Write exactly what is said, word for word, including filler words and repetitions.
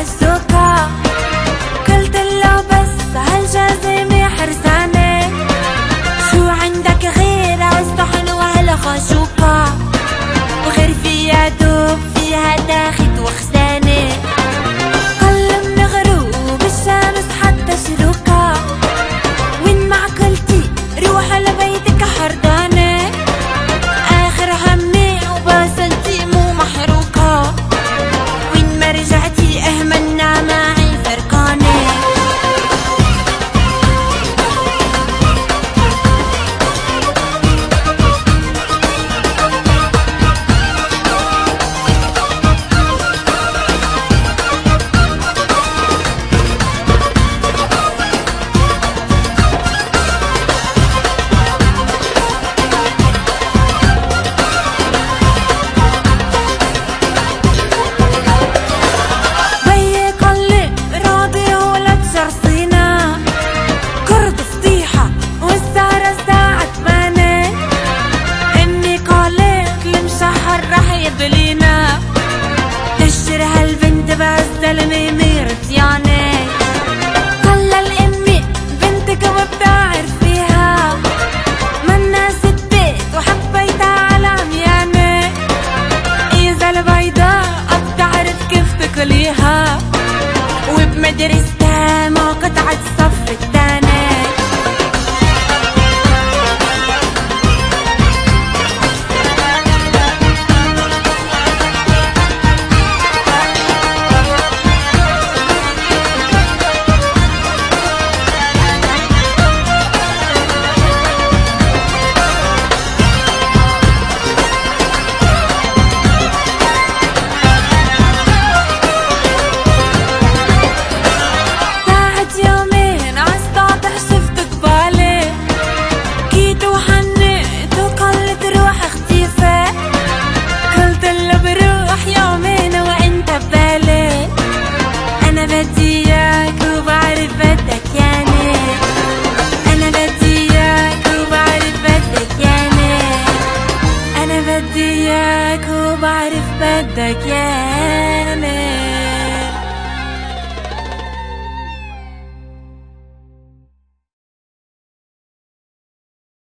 عالزوكا. قلت له بس هالجازمة حرسانة، شو عندك غير عالصحن وهالخشوكة، وغير فيها دوب فيها تاخد وخزانة. قلم غروب الشمس حتى شروكة، وين ما عقلتي روح لبيتك حردانة. آخر همي وباسلتي مو محروكة، وين ما رجعتي اهملنا معي فرقانة. تشر هالبنت بعالزلمة ميرتيانة، خلى الامي بنتك وبتعرف فيها، منا ست وحبيتها على عميانة. اذا البيضاء بتعرف كيف تاكليها، وبمدرستها ما قطعت الصف التاني. بدي اياك وبعرف بدك يعني، انا بدي اياك وبعرف بدك يعني، انا بدي اياك وبعرف بدك يعني.